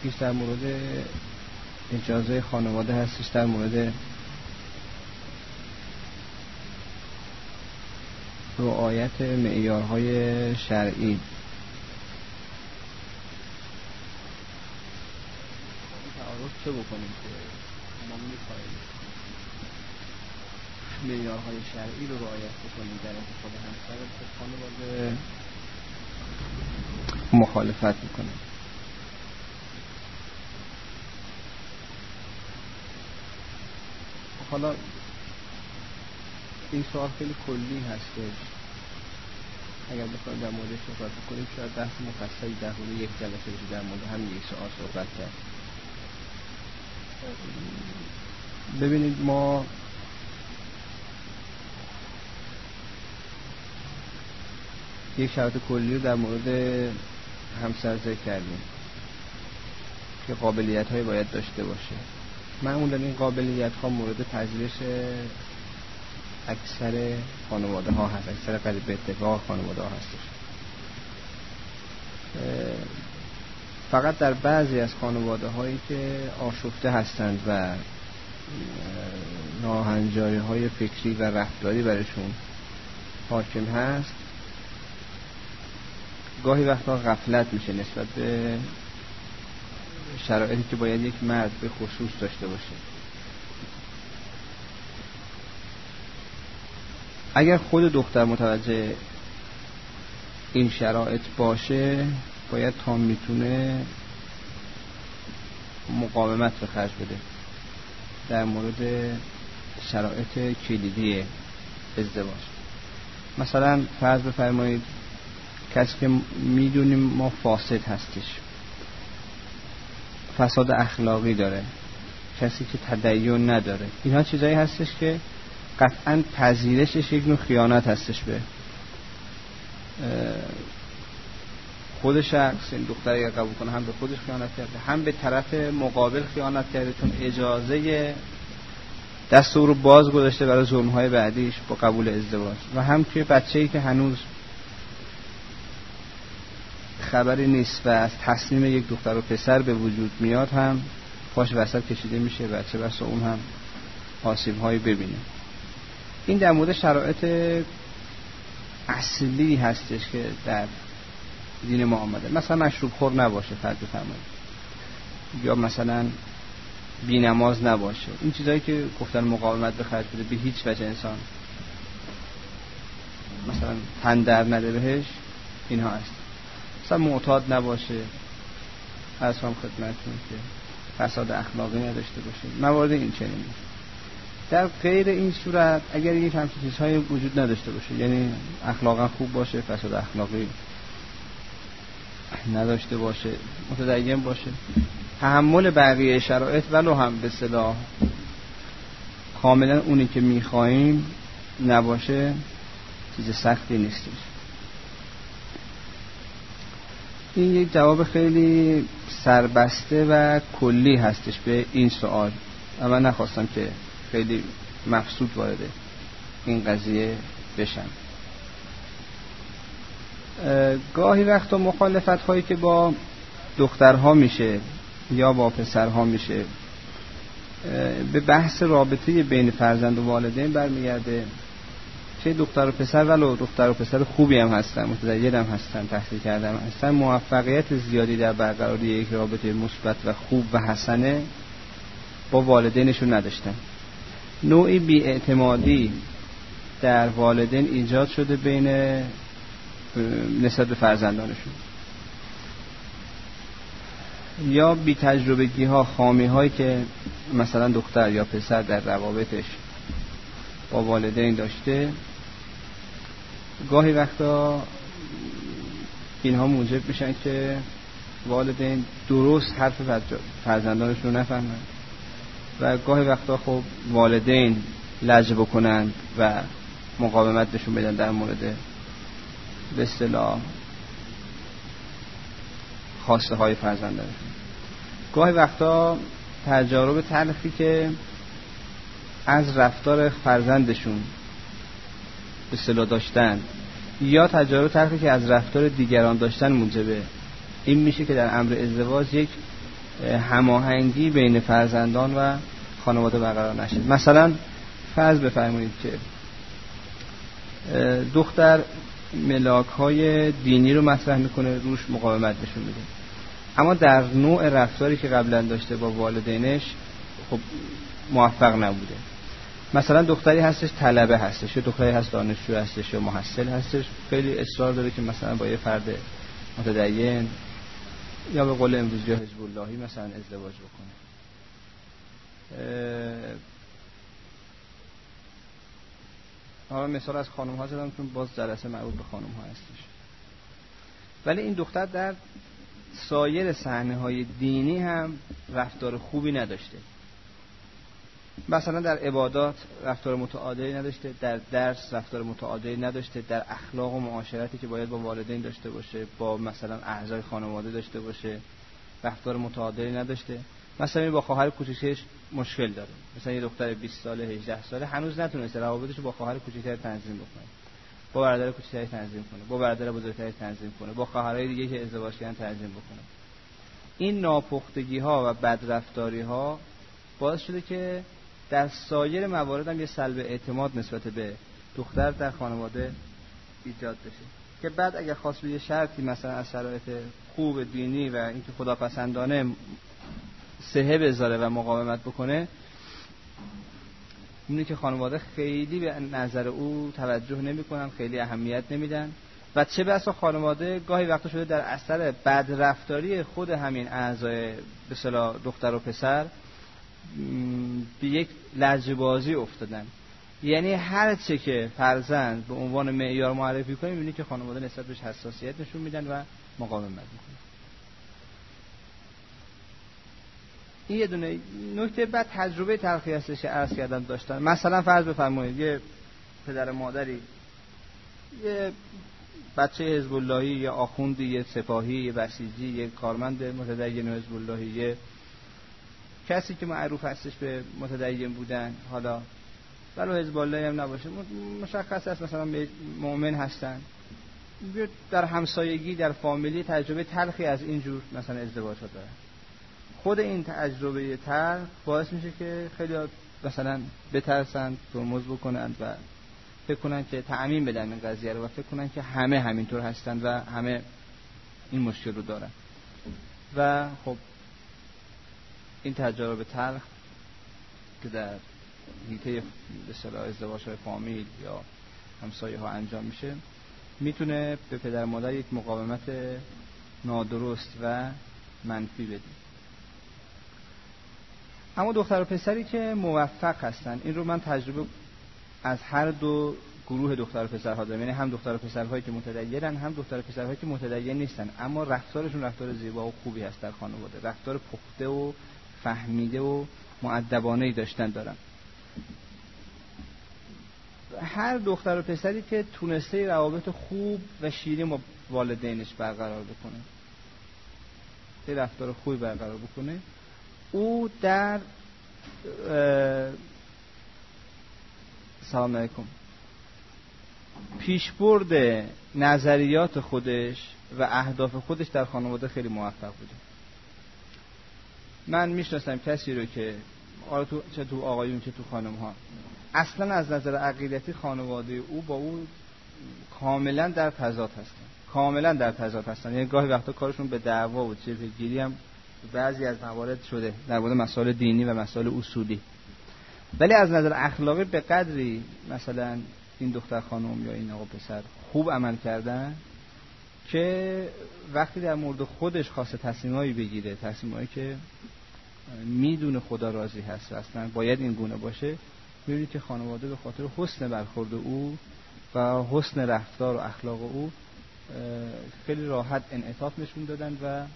یکیش در مورد اجازه خانواده هستش در مورد رعایت معیارهای شرعی. تعارف چه بکنیم که ما می‌خوایم معیارهای شرعی رو رعایت بکنیم در انتخاب همسر، که خانواده مخالفت میکنه. حالا این سوال خیلی کلی هستش، اگر بخوایم در موردش صحبت کنیم شاید بحث مفصلی در حول یک جلسه بشه در مورد همین یک سوال صحبت کرد. ببینید ما یک شرط کلی رو در مورد همسر ذکر کردیم که قابلیت هایی باید داشته باشه. معمولا این قابلیت ها مورد پذیرش اکثر خانواده ها هست، اکثر قریب به اتفاق خانواده ها هستش. فقط در بعضی از خانواده هایی که آشفته هستند و ناهنجاری های فکری و رفتاری برشون حاکم هست، گاهی وقتا غفلت میشه نسبت به شرایطی که باید یک مرد به خصوص داشته باشه. اگر خود دختر متوجه این شرایط باشه، باید تا میتونه مقاومت رو خرج بده در مورد شرایط کلیدی ازدواج. مثلا فرض بفرمایید کسی که میدونیم ما فاسد هستش، فساد اخلاقی داره، کسی که تدین نداره، اینها چیزایی هستش که قطعاً پذیرشش یک نوع خیانت هستش به خود شخص. این دختر اگر قبول کنه هم به خودش خیانت کرده، هم به طرف مقابل خیانت کرده، چون اجازه دست او رو باز گذاشته برای ظلم‌های بعدیش با قبول ازدواج. و هم که بچه‌ای که هنوز خبری نیست و از تصمیم یک دختر و پسر به وجود میاد هم پاش وسط کشیده میشه، بچه بس اون هم آسیب‌هایی ببینه. این در مورد شرایط اصلی هستش که در دین ما آمده. مثلا مشروب خور نباشه فرض بفرمایید، یا مثلا بی‌نماز نباشه. این چیزایی که گفتن مقاومت به خرج بده، به هیچ وجه انسان مثلا تن در نده بهش، اینها هست. مثلا معتاد نباشه، اصلا خدمتتون که فساد اخلاقی نداشته باشه، موارد این چنینی. در غیر این صورت اگر یک همچین چیزهای وجود نداشته باشه، یعنی اخلاقا خوب باشه، فساد اخلاقی نداشته باشه، متدین باشه، تحمل بقیه شرایط ولو هم به اصطلاح کاملا اونی که میخواییم نباشه، چیز سختی نیستش. این یک جواب خیلی سربسته و کلی هستش به این سوال و من نخواستم که خیلی مفصول وارد این قضیه بشم. گاهی وقتا مخالفت هایی که با دخترها میشه یا با پسرها میشه به بحث رابطه بین فرزند و والدین برمیگرده. چه دختر و پسر، ولو دختر و پسر خوبی هم هستن، متدین هم هستن، تحصیل کرده هم هستن، موفقیت زیادی در برقراری یک رابطه مثبت و خوب و حسنه با والدینشون نداشتن. نوعی بی‌اعتمادی در والدین ایجاد شده بین نسبت به فرزندانشون، یا بی تجربگی ها، خامی هایی که مثلا دختر یا پسر در روابطش با والدین داشته، گاهی وقتا اینها موجب میشن که والدین درست حرف فرزندانشون رو نفهمن و گاهی وقتا خب والدین لجبه بکنن و مقاومت نشون بدن در مورد به اصطلاح خواسته های فرزندانشون. گاهی وقتا تجارب تلخی که از رفتار فرزندشون به اصطلاح داشتن یا تجارب تلخی که از رفتار دیگران داشتن موجب این میشه که در امر ازدواج یک هماهنگی بین فرزندان و خانواده برقرار نشه. مثلا فرض بفرمایید که دختر ملاک‌های دینی رو مطرح میکنه، روش مقاومت نشون میده، اما در نوع رفتاری که قبلا داشته با والدینش خب موفق نبوده. مثلا دختری هستش طلبه هستش، یا دختری هست دانشجو هستش یا محصل هستش، خیلی اصرار داره که مثلا با یه فرد متدین یا به قول امروزی حزب اللهی مثلا ازدواج بکنه. حالا مثال از خانم ها زدم چون باز جلسه مربوط به خانم ها هستش. ولی این دختر در سایر صحنه های دینی هم رفتار خوبی نداشته. مثلا در عبادات رفتار متعادلی نداشته، در درس رفتار متعادلی نداشته، در اخلاق و معاشرتی که باید با والدین داشته باشه، با مثلا اعضای خانواده داشته باشه، رفتار متعادلی نداشته. مثلا با خواهر کوچیکش مشکل داره. مثلا یه دختر 20 ساله 18 ساله هنوز نتونسته روابطش رو با خواهر کوچیکتر تنظیم بکنه، با برادر کوچیکتر تنظیم کنه، با برادر بزرگتر تنظیم کنه، با خواهرای دیگه که ازدواج کردن تنظیم بکنه. این ناپختگی ها و بدرفتاری ها باعث شده که در سایر موارد هم یه سلب اعتماد نسبت به دختر در خانواده ایجاد بشه که بعد اگر خواست به یه شرطی مثلا از شرایط خوب دینی و اینکه خداپسندانه صحه بذاره و مقاومت بکنه، اینه که خانواده خیلی به نظر او توجه نمی‌کنن، خیلی اهمیت نمیدن و چه بسا خانواده گاهی وقتا شده در اثر بدرفتاری خود همین اعضای به اصطلاح دختر و پسر به یک لجبازی افتادن. یعنی هر چه که فرزند به عنوان معیار معرفی کنیم می‌بینی که خانواده نسبت بهش حساسیت نشون میدن و مقاومت میکنن. این یه دونه نکته. بعد تجربه تلخی هستش که عرض کردم داشتن. مثلا فرض بفرمایید یه پدر مادری یه بچه حزب اللهی یا آخوندی، یه سپاهی، یه بسیجی، یه کارمند متدین حزب اللهی، یه کسی که معروف هستش به متدین بودن، حالا ولو حزب اللهی هم نباشه مشخص است مثلا مؤمن هستن، در همسایگی در فامیلی تجربه تلخی از اینجور مثلا ازدواجات دارن. خود این تجربه تلخ باعث میشه که خیلی مثلا بترسن، ترمز بکنن و فکر کنن که تعمیم بدن این قضیه رو و فکر کنن که همه همینطور هستن و همه این مشکل رو دارن. و خب این تجربه تلخ که در حیطه به اصطلاح ازدواج‌های فامیل یا همسایه ها انجام میشه میتونه به پدر مادر یک مقاومت نادرست و منفی بده. اما دختر و پسری که موفق هستن، این رو من تجربه از هر دو گروه دختر و پسرها دارم، یعنی هم دختر و پسرهایی که متدینن هم دختر و پسرهایی که متدین نیستن اما رفتارشون رفتار زیبا و خوبی هست در خانواده، رفتار پخته و فهمیده و مؤدبانه‌ای دارن. هر دختر و پسری که تونسته روابط خوب و شیرین با والدینش برقرار بکنه، یه رفتار خوبی برقرار بکنه، او در سلام علیکم پیشبرد نظریات خودش و اهداف خودش در خانواده خیلی موفق بوده. من میشناسم کسی رو که چه تو آقایون چه تو خانم ها اصلا از نظر عقیدتی خانواده او با او کاملا در تضاد هستن، یعنی گاهی وقتا کارشون به دعوا و چیزگیری هم بعضی از موارد شده در مورد مسائل دینی و مسائل اصولی. ولی از نظر اخلاقی به قدری مثلا این دختر خانم یا این آقا پسر خوب عمل کردن که وقتی در مورد خودش خواسته تصمیمایی بگیره، تصمیمایی که میدونه خدا راضی هست و اصلا باید این گونه باشه، می‌بینید که خانواده به خاطر حسن برخورد او و حسن رفتار و اخلاق او خیلی راحت انعطاف نشون دادن و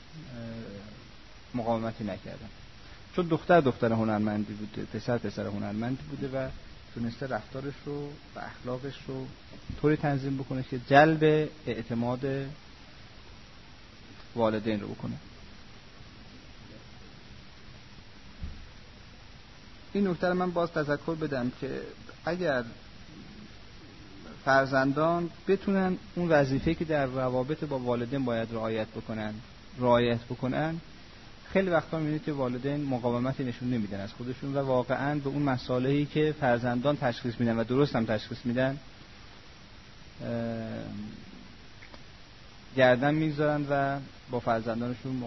مقاومتی نکردن، چون دختر هنرمندی بوده، پسر هنرمندی بوده و تونسته رفتارش رو و اخلاقش رو طوری تنظیم بکنه که جلب اعتماد والدین رو بکنه. این نکته من باز تذکر بدم که اگر فرزندان بتونن اون وظیفه‌ای که در روابط با والدین باید رعایت بکنن خیلی وقتا می‌بینید که والدین مقاومتی نشون نمیدن از خودشون و واقعاً به اون مسائلی که فرزندان تشخیص میدن و درست هم تشخیص میدن گردن میگذارن و با فرزندانشون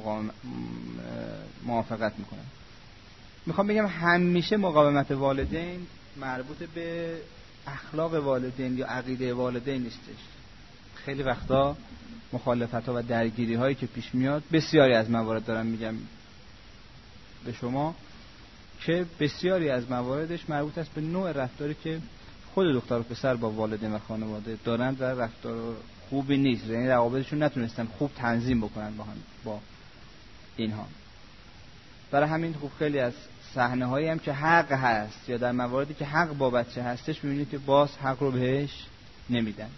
موافقت میکنن. میخوام بگم همیشه مقاومت والدین مربوط به اخلاق والدین یا عقیده والدین نیستش. خیلی وقتا مخالفت‌ها و درگیری‌هایی که پیش میاد، بسیاری از موارد دارم میگم به شما که بسیاری از مواردش مربوط است به نوع رفتاری که خود دختر و پسر با والدین و خانواده دارند و رفتار خوبی نیست، یعنی روابطشون نتونستن خوب تنظیم بکنن با اینها. برای همین خوب خیلی از صحنه‌هایی هم که حق هست یا در مواردی که حق با بچه هستش می‌بینید که باز حق رو بهش نمیدن.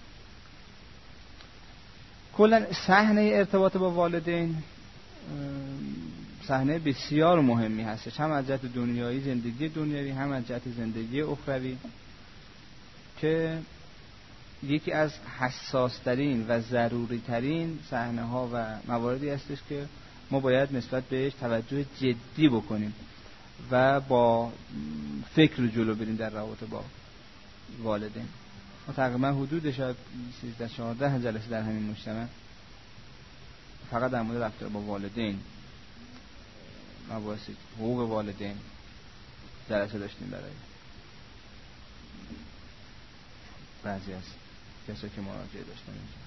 کلا صحنه ارتباط با والدین صحنه بسیار مهمی هستش، هم از جهت دنیایی، زندگی دنیایی، هم از جهت زندگی اخروی، که یکی از حساس ترین و ضروری ترین صحنه ها و مواردی هستش که ما باید نسبت بهش توجه جدی بکنیم و با فکر جلو بریم در رابطه با والدین. ما تقریبا حدود شاید 13-14 جلسه در همین مجتمع فقط در مورد رفتار با والدین، مباحث حقوق والدین جلسه داشتیم برای بعضی از کسایی که مراجعه داشتن اینجا.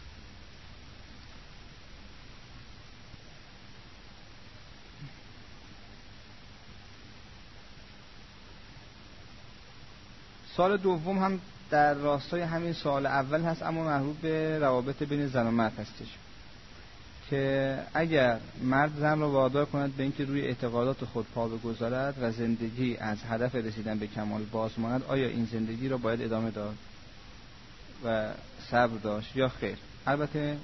سال دوم هم در راستای همین سال اول هست، اما مربوط به روابط بین زن و مرد هستش که اگر مرد زن را وادار کند به اینکه روی اعتقادات خود پا بگذارد و زندگی از هدف رسیدن به کمال باز ماند، آیا این زندگی را باید ادامه داد و صبر داشت یا خیر؟ البته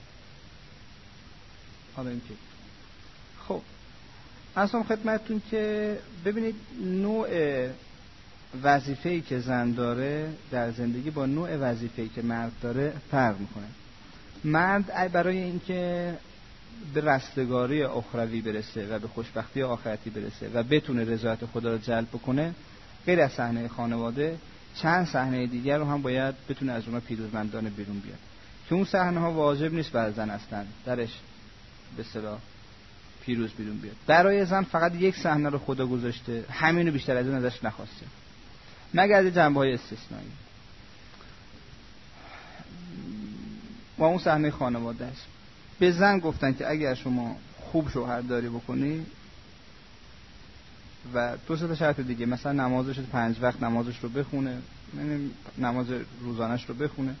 حالا این که خب اصلا خدمتتون که ببینید نوع وظیفه‌ای که زن داره در زندگی با نوع وظیفه‌ای که مرد داره فرق میکنه. مرد برای اینکه به رستگاری اخروی برسه و به خوشبختی آخرتی برسه و بتونه رضایت خدا رو جلب بکنه، غیر از صحنه خانواده چند صحنه دیگر رو هم باید بتونه از اونها پیروزمندانه بیرون بیاد که اون صحنه ها واجب نیست برای زن اصلا درش به اصطلاح پیروز بیرون بیاد. برای زن فقط یک صحنه رو خدا گذاشته، همینو بیشتر از اون ازش نخواسته مگر از جنبه‌های استثنایی. و اون صحنه خانواده است. به زن گفتن که اگر شما خوب شوهرداری بکنی و دو سه تا شرط دیگه، مثلا نمازش 5 وقت نمازش رو بخونه، یعنی نماز روزانش رو بخونه،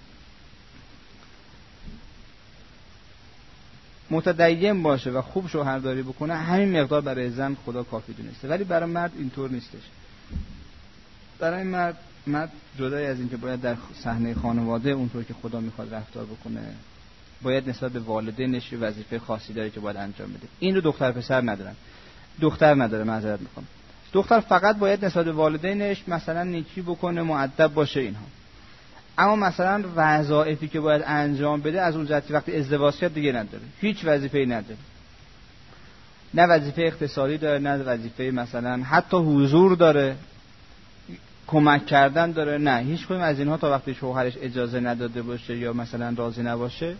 متدین باشه و خوب شوهرداری بکنه، همین مقدار برای زن خدا کافی دونسته. ولی برای مرد اینطور نیستش. برای مرد جدای از این که باید در صحنه خانواده اونطور که خدا میخواد رفتار بکنه، باید نسبت به والدینش وظیفه خاصی داره که باید انجام بده. این رو دختر پسر ندارن. دختر نداره، معذرت میخوام. دختر فقط باید نسبت به والدینش مثلا نیکی بکنه، مؤدب باشه اینها. اما مثلا وظایفی که باید انجام بده از اون جهت وقتی ازدواج کرد دیگه نداره. هیچ وظیفه‌ای نداره. نه وظیفه اقتصادی داره، نه وظیفه مثلا حتی حضور داره، کمک کردن داره، نه هیچ کدوم از اینها تا وقتی شوهرش اجازه نداده باشه یا مثلا راضی نباشه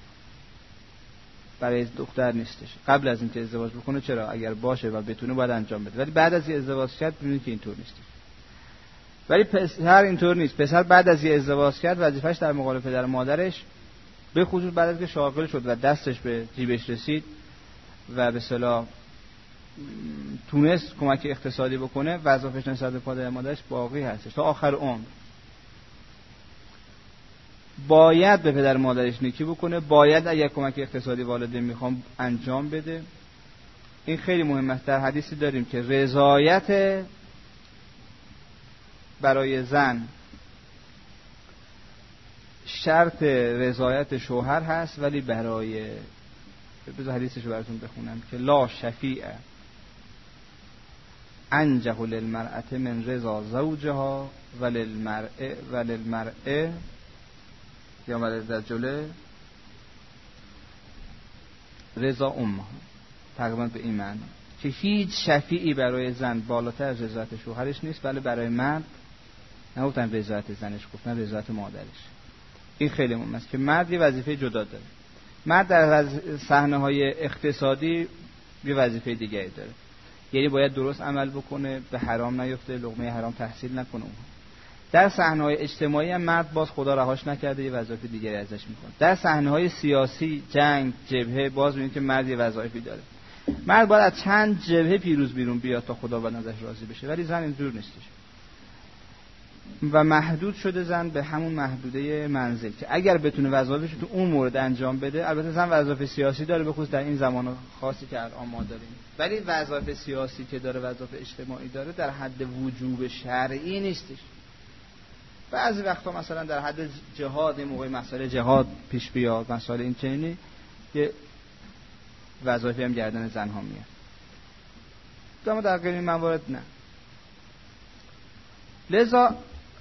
برای دختر نیستش. قبل از اینکه ازدواج بکنه چرا، اگر باشه و بتونه باید انجام بده، ولی بعد از ازدواج کرد ببینید که اینطور نیست. ولی پسر اینطور نیست. پسر بعد از ازدواج کرد وظیفش در مقابل پدر و مادرش، به خصوص بعد از اینکه شاغل شد و دستش به جیبش رسید و به اصطلاح تونست کمک اقتصادی بکنه، وظیفه‌اش نسبت به پدر و مادرش باقی هستش تا آخر عمر. باید به پدر و مادرش نیکی بکنه، باید اگر کمک اقتصادی والدین میخوام انجام بده. این خیلی مهمه. در حدیثی داریم که رضایت برای زن شرط رضایت شوهر هست، ولی برای بذار حدیثش رو براتون بخونم که لا شفیع انجه للمرأة من رضا زوجها وللمرأة یا وللرجل رضا امها. تقریبا به این معنی که هیچ شفیعی برای زن بالاتر از رضایت شوهرش نیست، بله برای مرد نگفتن رضایت زنش، گفتن رضایت مادرش. این خیلی مهم است که مرد یه وظیفه جدا داره. مرد در صحنه‌های اقتصادی یه وظیفه دیگری داره، یعنی باید درست عمل بکنه، به حرام نیفته، لقمه حرام تحصیل نکنه. در صحنه‌های اجتماعی هم مرد باز خدا رهاش نکرده، یه وظیفه دیگری ازش میکنه. در صحنه‌های سیاسی، جنگ، جبهه، باز می‌بینید که مرد یه وظایفی داره. مرد باید از چند جبهه پیروز بیرون بیاد تا خدا به نظرش راضی بشه، ولی زن اینجور نیستش و محدود شده زن به همون محدوده منزل که اگر بتونه وظایفش تو اون مورد انجام بده. البته زن وظایف سیاسی داره، به خصوص در این زمان خاصی که الان ما داریم، ولی وظایف سیاسی که داره، وظایف اجتماعی داره، در حد وجوب شرعی نیستش. بعضی وقتا مثلا در حد جهاد، این موقع مسئله جهاد پیش بیاد، مسئله این چنینی، یه وظایفی هم گردن زنها میاد، اما در غیر این موارد نه. لذا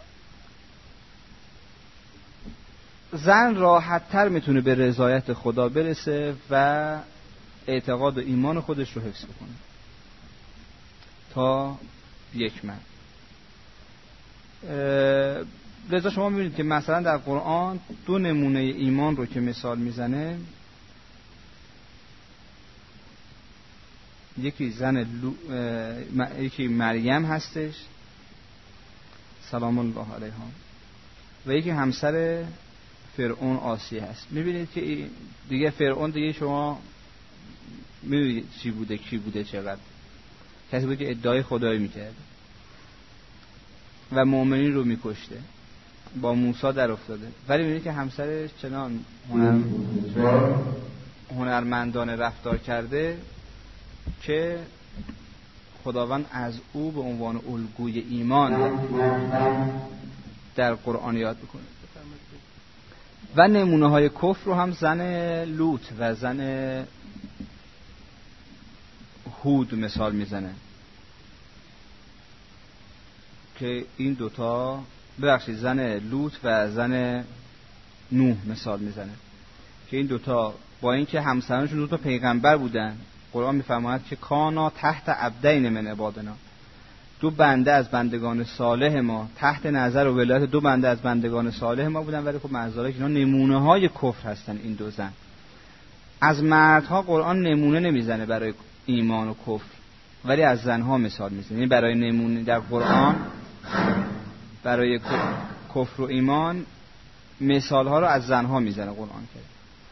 زن راحت‌تر میتونه به رضایت خدا برسه و اعتقاد و ایمان خودش رو حفظ کنه تا یک مرد. لذا شما میبینید که مثلا در قرآن دو نمونه ایمان رو که مثال میزنه، یکی یکی مریم هستش سلام الله علیها و یکی همسر فرعون آسیه هست. میبینید که دیگه فرعون دیگه شما میبینید چی بوده، کی بوده، چقدر کسی بود که ادعای خدایی میکرده و مؤمنین رو میکشته، با موسی در افتاده، ولی میبینید که همسرش چنان هنرمندانه رفتار کرده که خداوند از او به عنوان الگوی ایمان در قرآن یاد بکنه. و نمونه های کفر رو هم زن لوط و زن هود مثال میزنه که این دوتا، ببخشید زن لوط و زن نوح مثال میزنه که این دوتا با اینکه همسرانشون دوتا پیغمبر بودن، قرآن میفرماید که کانا تحت عبدین من عبادنا، دو بنده از بندگان صالح ما، تحت نظر و ولایت دو بنده از بندگان صالح ما بودن، ولی خب معذرت اینا نمونه های کفر هستن. این دو زن از مردها قرآن نمونه نمیزنه برای ایمان و کفر، ولی از زنها مثال میزنه. یعنی برای نمونه در قرآن برای کفر و ایمان مثال ها رو از زنها میزنه قرآن کرد.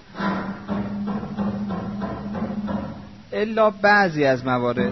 الا بعضی از موارد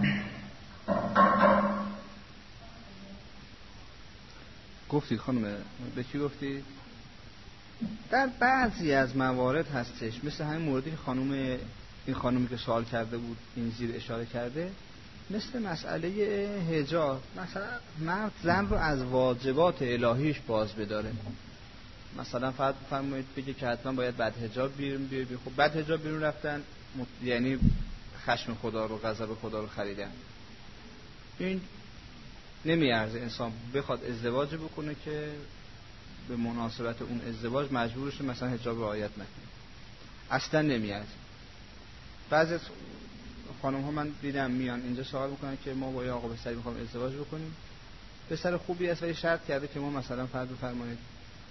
گفتید خانم، به چی گفتید؟ در بعضی از موارد هستش، مثل همین موردی که این خانومی که سوال کرده بود این زیر اشاره کرده، مثل مسئله حجاب. مثلا مرد زن رو از واجبات الهیش باز بداره، مثلا فرمایید بگه که حتما باید بعد حجاب بیرون. خب بعد حجاب بیرون رفتن یعنی خشم خدا رو، غضب خدا رو خریدن. این نمیارزه انسان بخواد ازدواج بکنه که به مناسبت اون ازدواج مجبور شه مثلا حجاب رعایت نکنه، اصلا نمیارزه. بعضی از خانم ها من دیدم میان اینجا سوال میکنن که ما با یه آقا پسری میخوام ازدواج بکنیم، پسر خوبی است ولی شرط کرده که ما مثلا فرض بفرمایید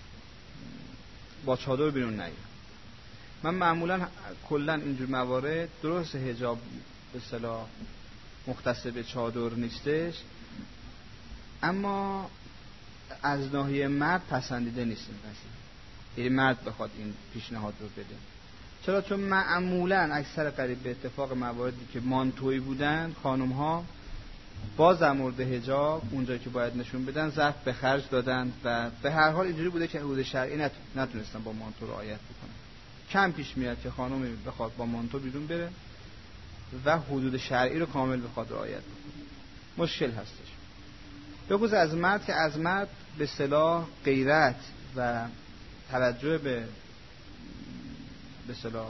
با چادر بیرون نیایم. من معمولا کلا اینجور موارد درست حجاب به اصطلاح مختص به چادر نیستش، اما از ناحیه مرد پسندیده نیست این قضیه، یعنی مرد بخواد این پیشنهاد رو بده. چرا؟ چون معمولا اکثر قریب به اتفاق مواردی که مانتویی بودن خانم ها باز در مورد حجاب اونجایی که باید نشون بدن ضعف به خرج دادن و به هر حال اینجوری بوده که حدود شرعی نتونستن با مانتو رعایت بکنن. کم پیش میاد که خانمی بخواد با مانتو بیرون بره و حدود شرعی رو کامل بخواد رعایت بکنه، مشکل هستش. بگوز از مرد که از مرد به اصطلاح غیرت و توجه به اصطلاح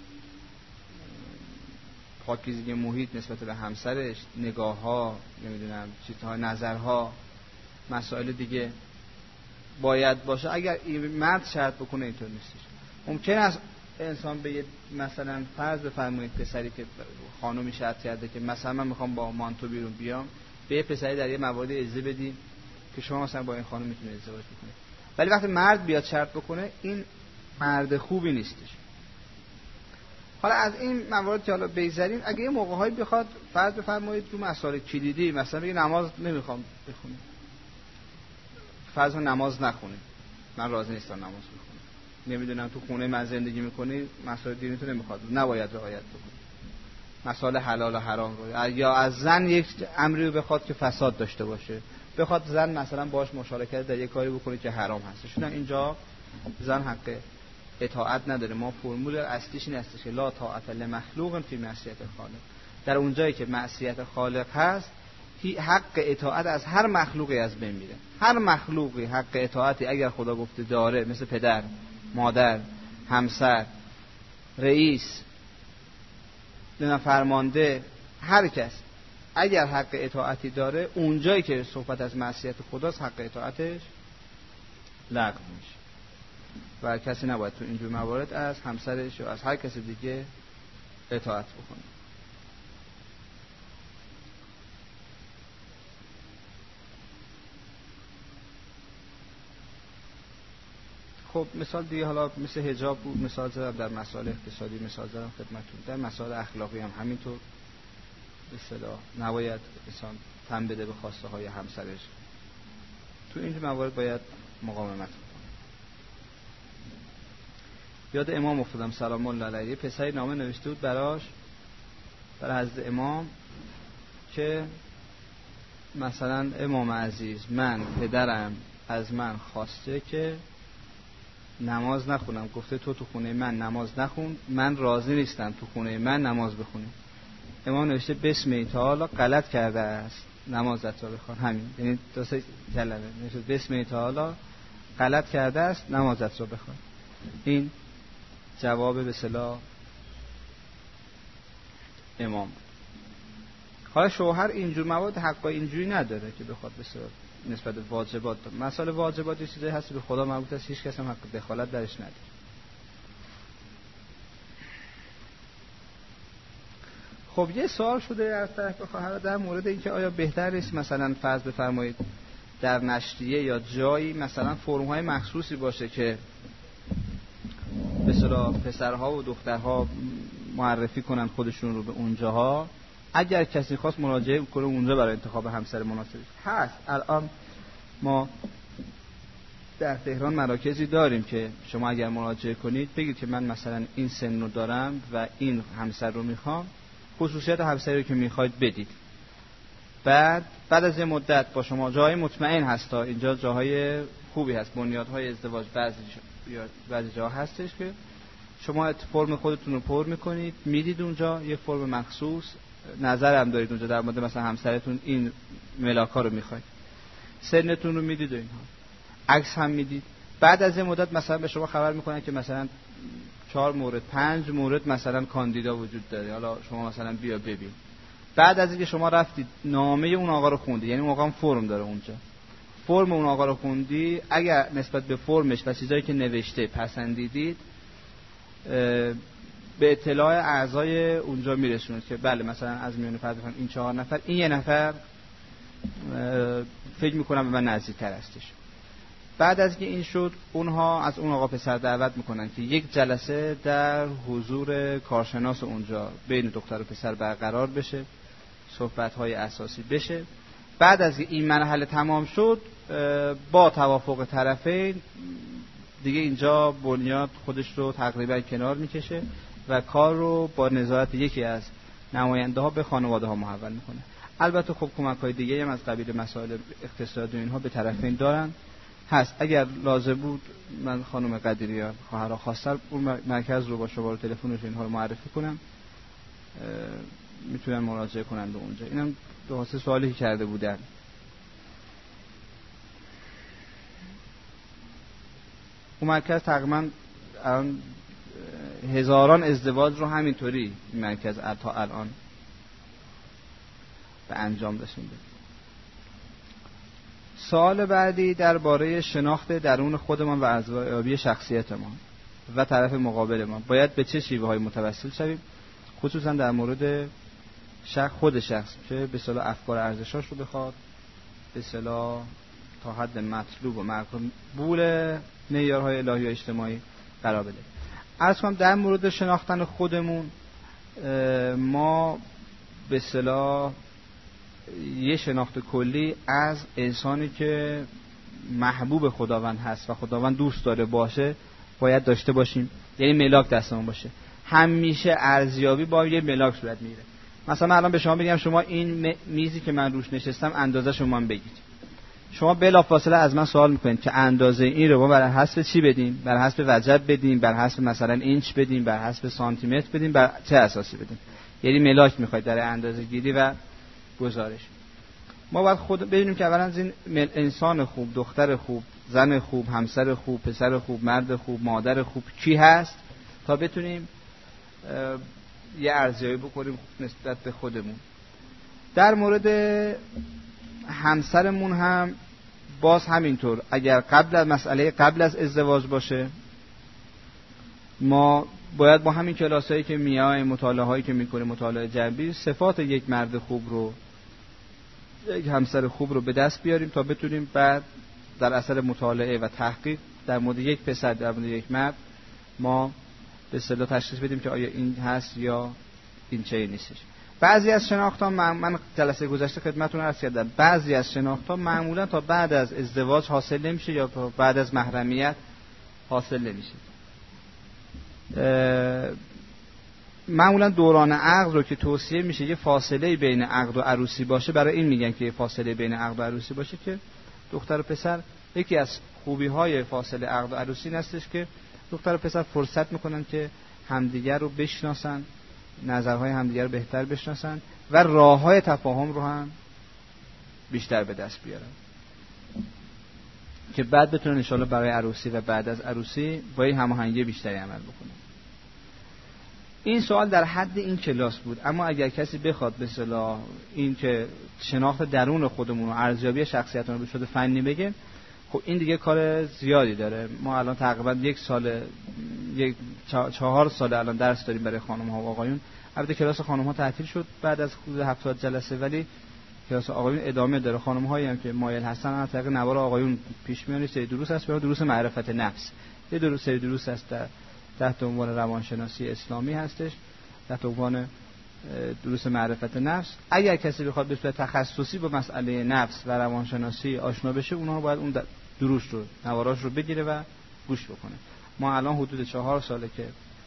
پاکیزگی محیط نسبت به همسرش، نگاه‌ها، نمیدونم چیزها، نظرها، مسائل دیگه باید باشه. اگر این مرد شرط بکنه اینطور نیستش. ممکن است انسان به مثلا فرض بفرمایید پسری که خانومی شرط کرده که مثلا من میخوام با مانتو بیرون بیام، به یه پسری در یه موارد اجازه بدیم که شما مثلا با این خانم میتونید ازدواج بکنید، ولی وقتی مرد بیاد شرط بکنه این مرد خوبی نیستش. حالا از این موارد که حالا بگذریم، اگه یه موقع‌هایی بخواد فرض بفرمایید تو مسائل کلیدی مثلا بگه نماز نمیخوام بخونم، فرض نماز نخونی، من راضی نیستم نماز بخونم، نمیدونم تو خونه من زندگی میکنی مسائل دینی تو نمیخواد نباید رعایت بکنی، مسائل حلال و حرام رو، یا از زن یک امری رو بخواد که فساد داشته باشه، بخواد زن مثلا باش مشارکت در یک کاری بکنه که حرام هستش، اینجا زن حق اطاعت نداره. ما فرمول اصلیش این هستش که لا طاعت لمخلوق فی معصیت خالق، در اونجایی که معصیت خالق هست حق اطاعت از هر مخلوقی از بین میره. هر مخلوقی حق اطاعتی اگر خدا گفته داره، مثل پدر، مادر، همسر، رئیس، فرمانده، هر کس اگر حق اطاعتی داره، اونجایی که صحبت از معصیت خداست حق اطاعتش لغو میشه و کسی نباید تو اینجور موارد از همسرش یا از هر کس دیگه اطاعت بکنه. خب مثال دیگه حالا مثل حجاب بود، مثال زدم در مسائل اقتصادی، مثال زدم خدمتتون در مسائل اخلاقی هم همینطور. به اصطلاح نباید انسان تن بده به خواسته های همسرش، تو این موارد باید مقاومت کنه. یاد امام افتادم سلام الله علیه، پسری نامه نوشته بود براش، برای حضرت امام، که مثلا امام عزیز، من پدرم از من خواسته که نماز نخونم، گفته تو خونه من نماز نخون، من راضی نیستم تو خونه من نماز بخونیم. امام نوشته بسم تعالی غلط کرده است، نمازت را بخوان. همین، یعنی دو سه کلمه نوشته بسم تعالی غلط کرده است، نمازت را بخوان. این جواب به اصطلاح امام. حالا شوهر اینجور مواد حقا اینجوری نداره که بخواد به اصطلاح نسبت به واجبات، مسائل واجبات یه چیزی هست به خدا مربوط است، هیچ کس هم حق دخالت درش نداره. خب یه سوال شده از طرف خواهر در مورد اینکه آیا بهتر نیست مثلا فرض بفرمایید در نشریه یا جایی مثلا فرم‌های مخصوصی باشه که به اصطلاح پسرها و دخترها معرفی کنن خودشون رو به اونجاها، اگر کسی خواست مراجعه کنه اونجا برای انتخاب همسر مناسب هست. الان ما در تهران مراکزی داریم که شما اگر مراجعه کنید بگید که من مثلا این سن رو دارم و این همسر رو میخوام، خصوصیت همسری رو که میخواید بدید. بعد از یه مدت با شما جای مطمئن هست، تا اینجا جاهای خوبی هست، بنیادهای ازدواج بعضی جا هستش که شما فرم خودتون رو پر میکنید، میدید اونجا یه فرم مخصوص، نظر هم دارید اونجا در مورد مثلا همسرتون این ملاکا رو میخواید، سنتون رو میدید و اینها، عکس هم میدید. بعد از این مدت مثلا به شما خبر میکنن که مثلا 4 مورد 5 مورد مثلا کاندیدا وجود داره، حالا شما مثلا بیا ببین. بعد از اینکه شما رفتید نامه اون آقا رو خوندی، یعنی اون آقا هم فرم داره اونجا، فرم اون آقا رو خوندی، اگر نسبت به فرمش و چیزایی که نوشته پسندیدید، به اطلاع اعضای اونجا میرسونید که بله مثلا از میون فرض کنیم این 4 نفر، این 1 نفر فکر میکنم به من نزدیک‌تر هستش. بعد از اینکه این شد، اونها از اون آقا پسر دعوت میکنن که یک جلسه در حضور کارشناس اونجا بین دختر و پسر برقرار بشه، صحبت‌های اساسی بشه. بعد از این مرحله تمام شد، با توافق طرفین دیگه اینجا بنیاد خودش رو تقریبا کنار میکشه و کار رو با نظارت یکی از نماینده ها به خانواده ها محول میکنه. البته خب کمک‌های دیگه هم از قبیل مسائل اقتصادی اینها به طرفین دارن هست. اگر لازم بود من خانم قدیری خواهرها خواستن اون مرکز رو با شماره تلفنش اینها رو معرفی کنم، میتونن مراجعه کنن به اونجا. اینم دو سه سوالی کرده بودن. اون مرکز تقریبا هزاران ازدواج رو همینطوری این مرکز تا الان به انجام رسونده. سوال بعدی درباره شناخت درون خودمان و ارزیابی شخصیتمان. و طرف مقابل ما باید به چه شیوه های متوسل شویم، خصوصا در مورد خود شخص که به اصطلاح افکار ارزشاش رو بخواد به اصطلاح تا حد مطلوب و مقبول معیارهای الهی و اجتماعی قرار بده. عرض کنم در مورد شناختن خودمون ما به اصطلاح یه شناخت کلی از انسانی که محبوب خداوند هست و خداوند دوست داره باشه باید داشته باشیم، یعنی ملاک دستمون باشه. همیشه ارزیابی با یه ملاک صورت میگیره. مثلا الان به شما بگم شما این میزی که من روش نشستم اندازه شما بگید، شما بلافاصله از من سوال میکنید که اندازه این رو ما بر حسب چی بدیم؟ بر حسب وجب بدیم، بر حسب مثلا اینچ بدیم، بر حسب سانتی متر بدیم، بر چه اساسی بدیم؟ یعنی ملاک میخواید در اندازه گیری و گزارش. ما باید خود ببینیم که اولا از این انسان خوب، دختر خوب، زن خوب، همسر خوب، پسر خوب، مرد خوب، مادر خوب کی هست تا بتونیم یه ارزیابی بکنیم نسبت به خودمون. در مورد همسرمون هم باز همینطور، اگر قبل از ازدواج باشه ما باید با همین کلاسایی که میایم، مطالعه هایی که میکنیم، مطالعه جنبی، صفات یک مرد خوب رو، یک همسر خوب رو به دست بیاریم تا بتونیم بعد در اثر مطالعه و تحقیق در مورد یک پسر، در مورد یک مرد ما به اصطلاح تشخیص بدیم که آیا این هست یا این چه نیستش. بعضی از شناخت‌ها من جلسه گذشته خدمتتون عرض کردم، بعضی از شناخت‌ها معمولا تا بعد از ازدواج حاصل نمیشه یا تا بعد از محرمیت حاصل نمیشه. معمولا دوران عقد رو که توصیه میشه یه فاصله بین عقد و عروسی باشه، برای این میگن که یه فاصله بین عقد و عروسی باشه که دختر و پسر، یکی از خوبی‌های فاصله عقد و عروسی این هستش که دختر و پسر فرصت میکنن که همدیگر رو بشناسن، نظرهای همدیگر رو بهتر بشناسن و راه‌های تفاهم رو هم بیشتر به دست بیارن که بعد بتونن ان شاءالله برای عروسی و بعد از عروسی با این هماهنگی بیشتری عمل بکنن. این سوال در حد این کلاس بود، اما اگر کسی بخواد به اصطلاح این که شناخت درون خودمون و ارزیابی شخصیتمون رو به صورت فنی بگه، خب این دیگه کار زیادی داره. ما الان تقریبا 4 سال الان درس داریم برای خانم‌ها و آقایون. البته کلاس خانم‌ها تعطیل شد بعد از حدود 70 جلسه، ولی کلاس آقایون ادامه داره. خانم‌هایی هم که مایل هستن از طریق نوار آقایون پیش میاد. سری دروس هست، دروس معرفت نفس، یه سری دروس هست تحت عنوان روانشناسی اسلامی هستش، تحت عنوان دروس معرفت نفس. اگر کسی بخواد به صورت تخصصی با مسئله نفس و روانشناسی آشنا بشه، اونها باید اون دروس رو، نواراش رو بگیره و گوش بکنه. ما الان حدود 4 ساله که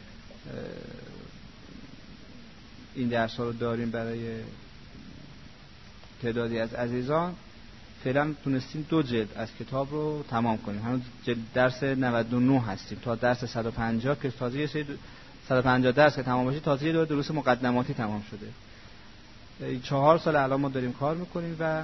این درس‌ها رو داریم برای تعدادی از عزیزان. فعلا تونستیم 2 جلد از کتاب رو تمام کنیم. هنوز درس 99 هستیم تا درس 150 که تازه یه سری 150 درس که تمام بشه تازه یه دروس مقدماتی تمام شده. 4 سال الان ما داریم کار میکنیم و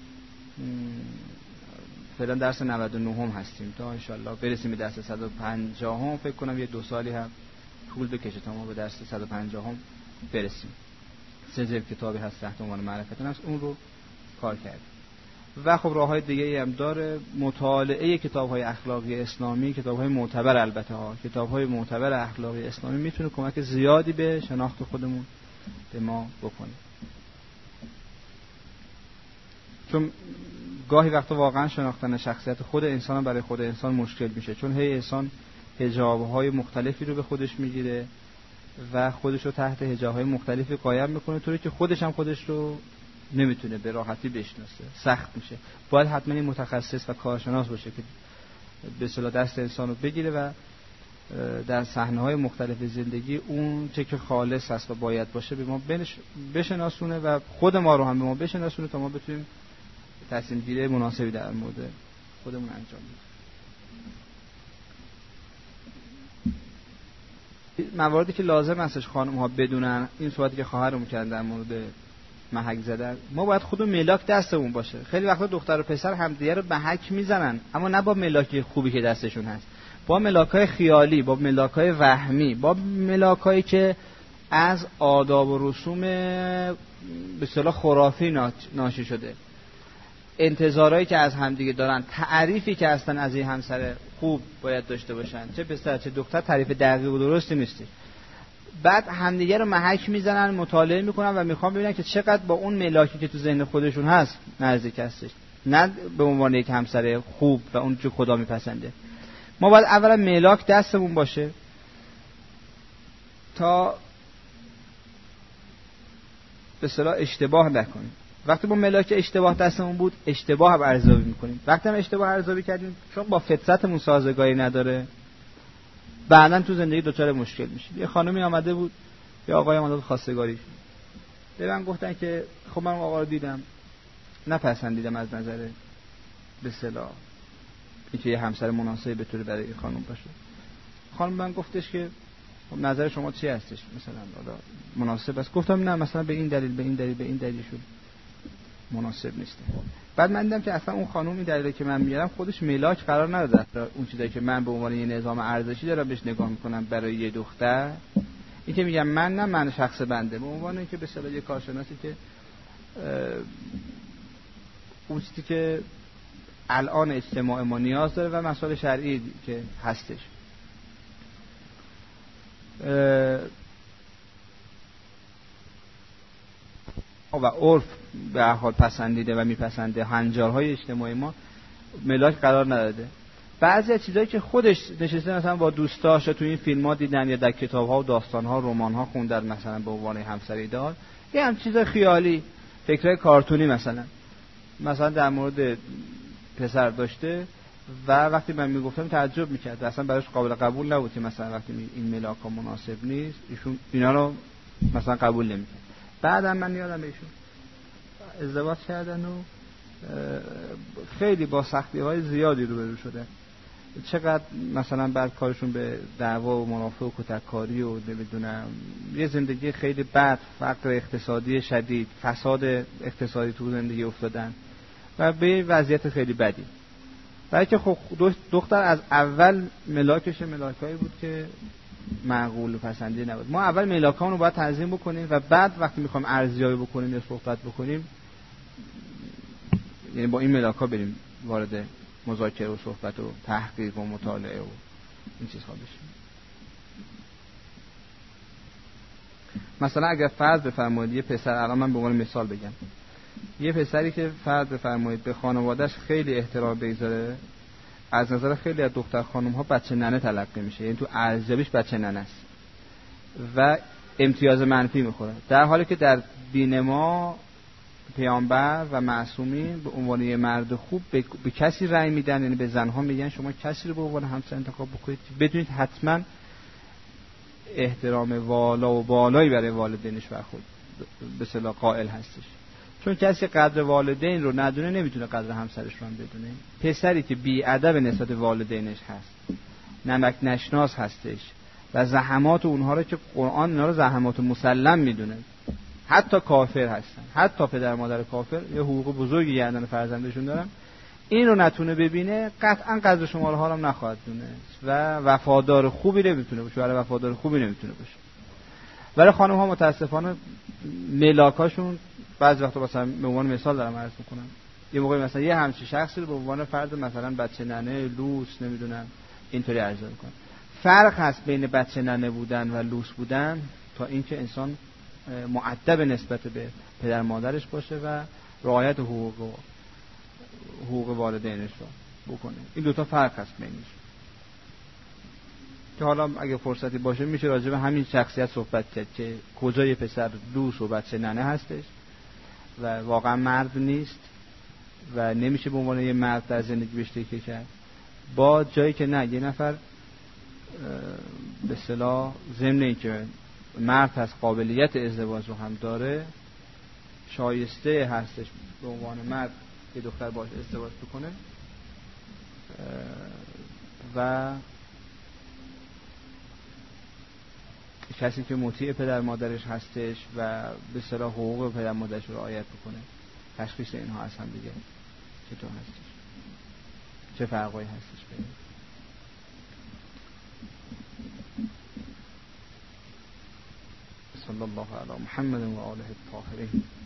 فعلا درس 99 هم هستیم تا انشالله برسیم به درس 150 هم. فکر کنم یه 2 سالی هم طول بکشه تا ما به درس 150 هم برسیم. 3 جلد کتابی هست تحت عنوان معرفت نفس، اون رو کار کردیم. و خب راه‌های دیگه‌ای هم داره. مطالعه کتاب‌های اخلاقی اسلامی، کتاب‌های معتبر البته ها، کتاب‌های معتبر اخلاقی اسلامی میتونه کمک زیادی به شناخت خودمون به ما بکنه. چون گاهی وقتا واقعا شناختن شخصیت خود انسان برای خود انسان مشکل میشه، چون هی انسان حجاب‌های مختلفی رو به خودش میگیره و خودش رو تحت حجاب‌های مختلفی قایم میکنه، طوری که خودش هم خودش رو نمیتونه به راحتی بشناسه، سخت میشه. باید حتما این متخصص و کارشناس باشه که به اصطلاح دست انسان رو بگیره و در صحنه‌های مختلف زندگی اون چه که خالص هست و باید باشه به ما بشناسونه و خود ما رو هم به ما بشناسونه تا ما بتونیم تصمیم گیری مناسبی در مورد خودمون انجام بدیم. مواردی که لازم هستش خانم‌ها بدونن، این صحبتی که خواهرمون کردن در مورد محک زدن، ما باید خود ملاک دستمون باشه. خیلی وقتا دختر و پسر همدیگه رو محک میزنن، اما نه با ملاک خوبی که دستشون هست، با ملاک‌های خیالی، با ملاک‌های وهمی، با ملاک‌هایی که از آداب و رسوم به اصطلاح خرافی ناشی شده. انتظارهایی که از همدیگه دارن، تعریفی که اصلا از این همسر خوب باید داشته باشن، چه پسر چه دختر، تعریف دقیق و درستی نیست. بعد همدیگه رو محک میزنن، مطالعه میکنن و میخوان ببینن که چقدر با اون ملاکی که تو ذهن خودشون هست نزدیک هستش، نه به عنوان یک همسر خوب و اون که خدا میپسنده. ما باید اولا ملاک دستمون باشه تا به اصطلاح اشتباه نکنیم. وقتی با ملاک اشتباه دستمون بود، اشتباه هم ارزیابی میکنیم. وقتی هم اشتباه ارزیابی کردیم، چون با فطرتمون سازگاری نداره، بعداً تو زندگی دچار مشکل میشه. یه خانمی آمده بود، یه آقای اومده بود خواستگاری. به من گفتن که خب من آقا رو دیدم، نپسندیدم از نظر به اصطلاح اینکه یه همسر مناسبی بتونه برای این خانم باشه. خانم من گفتش که خب نظر شما چی هستش مثلا حالا مناسب است؟ گفتم نه مثلا به این دلیل به این دلیل به این دلیل شد مناسب نیست. بعد من دیدم که اصلا اون خانم این دلیلی که من میارم خودش ملاک قرار نداده. اون چیزایی که من به عنوان یه نظام ارزشی دارم بهش نگاه میکنم برای یه دختر، این که میگم من شخص بنده به عنوان اینکه به اصطلاح یه کارشناسی که اون چیزی که الان اجتماع ما نیاز داره و مسائل شرعی که هستش، و عرف به هر حال پسندیده و میپسنده، هنجارهای اجتماعی ما ملاک قرار نداده. بعضی از چیزایی که خودش نشسته مثلا با دوستاش تو این فیلم‌ها دیدن یا در کتاب‌ها و داستان‌ها رمان‌ها خوندن، مثلا به عنوان همسر ایدئال، یه هم چیز خیالی، فکرای کارتونی مثلا در مورد پسر داشته و وقتی من میگفتم تعجب میکرد، اصلا براش قابل قبول نبود که مثلا وقتی این ملاک‌ها مناسب نیست ایشون اینا رو مثلا قبول نمی‌کنه. بعدم من یادم ایشون ازدواج کردن و خیلی با سختی‌های زیادی روبرو شده. چقدر مثلا بعد کارشون به دعوا و منافع و کتککاری و نمیدونم یه زندگی خیلی بد، فقر اقتصادی شدید، فساد اقتصادی تو زندگی افتادن و به وضعیت خیلی بدی. برای که خب دختر از اول ملاکش ملاکایی بود که معقول و پسندیده نبود. ما اول ملاکامون رو باید تنظیم بکنیم و بعد وقتی میخوایم ارزیابی بکنیم یا صحبت بکنیم، یعنی با این ملاکا بریم وارد مذاکره و صحبت و تحقیق و مطالعه و این چیزها بشیم. مثلا اگر فرض بفرمایید یه پسر، الان من به عنوان مثال بگم، یه پسری که فرض بفرمایید به خانواده‌اش خیلی احترام بگذاره، از نظر خیلی از دختر خانم‌ها بچه ننه تلقی میشه، یعنی تو ارزیابیش بچه ننه است و امتیاز منفی میخوره، در حالی که در دین ما پیامبر و معصومین به عنوان یه مرد خوب به کسی رأی میدن، یعنی به زنها میگن شما کسی رو به عنوان همسر انتخاب بکنید بدونید حتما احترام والا و بالایی برای والدینش برخورد به اصطلاح قائل هستش، چون کسی قدر والدین رو ندونه نمیتونه قدر همسرش رو هم بدونه. پسری که بی‌ادب نسبت والدینش هست، نمک نشناس هستش و زحمات اونها رو که قرآن اینا رو زحمات مسلم میدونه، حتی کافر هستن، حتی پدر مادر کافر یه حقوق بزرگی گردن فرزندشون دارن، این رو نتونه ببینه قطعا قدر شما رو هم نخواهد دونست و وفادار خوبی نمیتونه باشه، برای وفادار خوبی نمیتونه باشه. برای خانم ها متاسفانه ملاکاشون بعضی وقتا مثلا به عنوان مثال دارم عرض میکنم، یه موقعی مثلا یه همچین شخصی رو به عنوان فرد مثلا بچه ننه، لوس، نمیدونم اینطوری عرضه میکنن. فرق هست بین بچه ننه بودن و لوس بودن تا اینکه انسان مؤدب نسبت به پدر مادرش باشه و رعایت حقوق والدینش رو بکنه. این دوتا فرق هست بینش که حالا اگه فرصتی باشه میشه راجع به همین شخصیت صحبت کرد که کجا یه پسر لوس و بچه ننه هستش و واقعا مرد نیست و نمیشه به عنوان یه مرد در زندگی بهش تکیه کرد، با جایی که نه یه نفر به اصطلاح ضمن اینکه مرد هست قابلیت ازدواج رو هم داره، شایسته هستش به عنوان مرد که دختر باش ازدواج بکنه و کسی که مطیع پدر مادرش هستش و به اصطلاح حقوق پدر مادرش رو رعایت بکنه. تشخیص اینها از هم دیگه چطور هستش، چه فرقایی هستش بین صلی الله علی محمد و آله الطاهرین.